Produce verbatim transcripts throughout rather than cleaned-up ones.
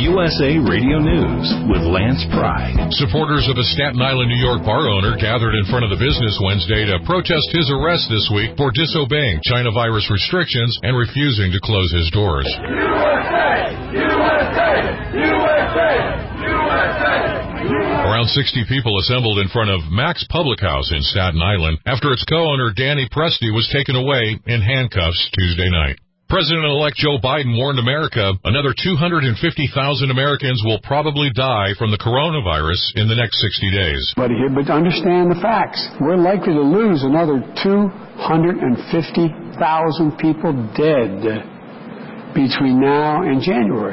U S A Radio News with Lance Pry. Supporters of a Staten Island, New York bar owner gathered in front of the business Wednesday to protest his arrest this week for disobeying China virus restrictions and refusing to close his doors. U S A! U S A! U S A! U S A! Around sixty people assembled in front of Max Public House in Staten Island after its co-owner Danny Presti was taken away in handcuffs Tuesday night. President-elect Joe Biden warned America another two hundred fifty thousand Americans will probably die from the coronavirus in the next sixty days. But, but understand the facts. We're likely to lose another two hundred fifty thousand people dead between now and January.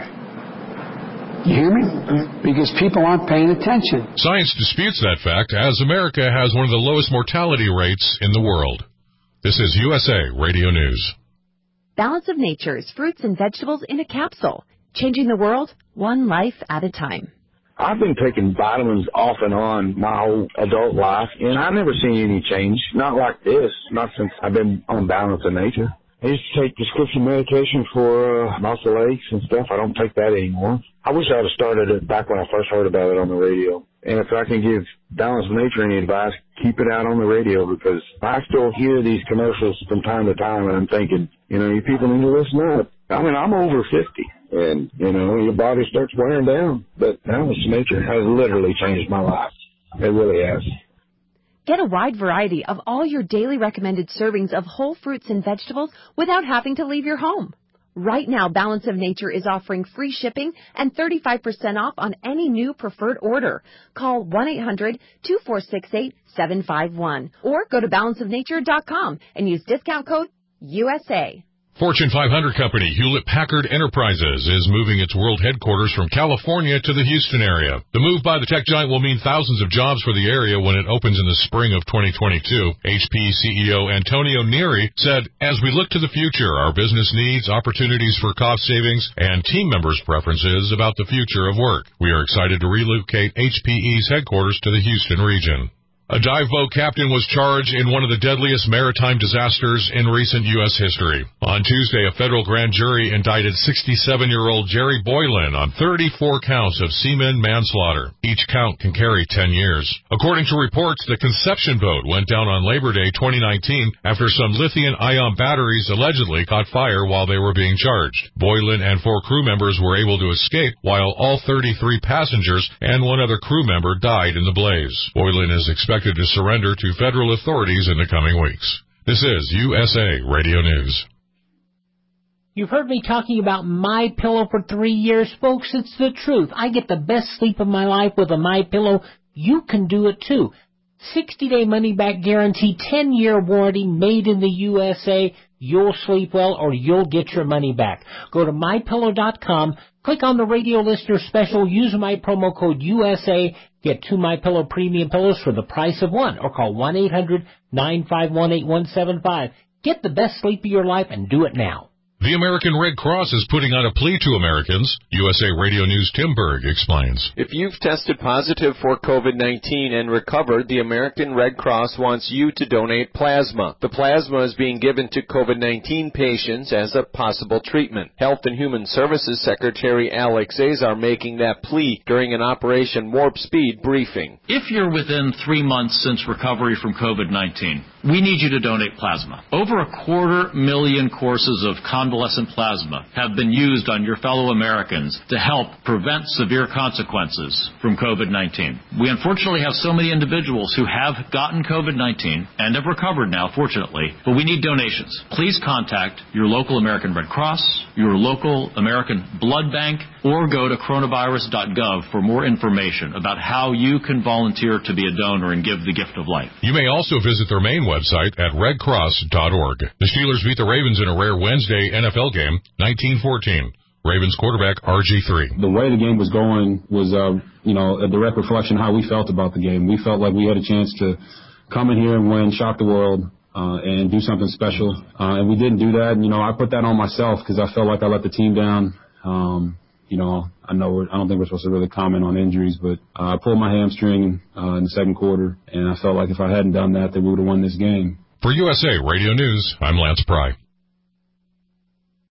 You hear me? Because people aren't paying attention. Science disputes that fact, as America has one of the lowest mortality rates in the world. This is U S A Radio News. Balance of Nature's fruits and vegetables in a capsule, changing the world one life at a time. I've been taking vitamins off and on my whole adult life, and I've never seen any change. Not like this, not since I've been on Balance of Nature. I used to take prescription medication for uh, muscle aches and stuff. I don't take that anymore. I wish I would have started it back when I first heard about it on the radio. And if I can give Balance of Nature any advice, keep it out on the radio, because I still hear these commercials from time to time, and I'm thinking, you know, you people need to listen up. I mean, I'm over fifty, and, you know, your body starts wearing down. But Balance of Nature has literally changed my life. It really has. Get a wide variety of all your daily recommended servings of whole fruits and vegetables without having to leave your home. Right now, Balance of Nature is offering free shipping and thirty-five percent off on any new preferred order. Call one eight hundred two four six eight seven five one or go to balance of nature dot com and use discount code U S A. Fortune five hundred company Hewlett-Packard Enterprises is moving its world headquarters from California to the Houston area. The move by the tech giant will mean thousands of jobs for the area when it opens in the spring of twenty twenty-two. H P C E O Antonio Neri said, "As we look to the future, our business needs, opportunities for cost savings, and team members' preferences about the future of work. We are excited to relocate H P E's headquarters to the Houston region." A dive boat captain was charged in one of the deadliest maritime disasters in recent U S history. On Tuesday, a federal grand jury indicted sixty-seven-year-old Jerry Boylan on thirty-four counts of seaman manslaughter. Each count can carry ten years. According to reports, the Conception boat went down on Labor Day twenty nineteen after some lithium-ion batteries allegedly caught fire while they were being charged. Boylan and four crew members were able to escape, while all thirty-three passengers and one other crew member died in the blaze. Boylan is expected to surrender to federal authorities in the coming weeks. This is U S A Radio News. You've heard me talking about MyPillow for three years, folks. It's the truth. I get the best sleep of my life with a MyPillow. You can do it too. sixty-day money-back guarantee, ten-year warranty, made in the U S A. You'll sleep well or you'll get your money back. Go to my pillow dot com, click on the radio listener special, use my promo code U S A, get two MyPillow premium pillows for the price of one, or call one eight hundred nine five one eight one seven five. Get the best sleep of your life and do it now. The American Red Cross is putting out a plea to Americans. U S A Radio News' Tim Berg explains. If you've tested positive for COVID nineteen and recovered, the American Red Cross wants you to donate plasma. The plasma is being given to COVID nineteen patients as a possible treatment. Health and Human Services Secretary Alex Azar making that plea during an Operation Warp Speed briefing. If you're within three months since recovery from COVID nineteen, we need you to donate plasma. Over a quarter million courses of convalescent plasma have been used on your fellow Americans to help prevent severe consequences from COVID nineteen. We unfortunately have so many individuals who have gotten COVID nineteen and have recovered now, fortunately, but we need donations. Please contact your local American Red Cross, your local American Blood Bank, or go to coronavirus dot gov for more information about how you can volunteer to be a donor and give the gift of life. You may also visit their main website at red cross dot org. The Steelers beat the Ravens in a rare Wednesday N F L game, nineteen fourteen. Ravens quarterback R G three. The way the game was going was, uh, you know, a direct reflection of how we felt about the game. We felt like we had a chance to come in here and win, shock the world, uh, and do something special. Uh, and we didn't do that. And, you know, I put that on myself because I felt like I let the team down. Um, you know, I know we're, I don't think we're supposed to really comment on injuries, but uh, I pulled my hamstring uh, in the second quarter, and I felt like if I hadn't done that, that we would have won this game. For U S A Radio News, I'm Lance Pry.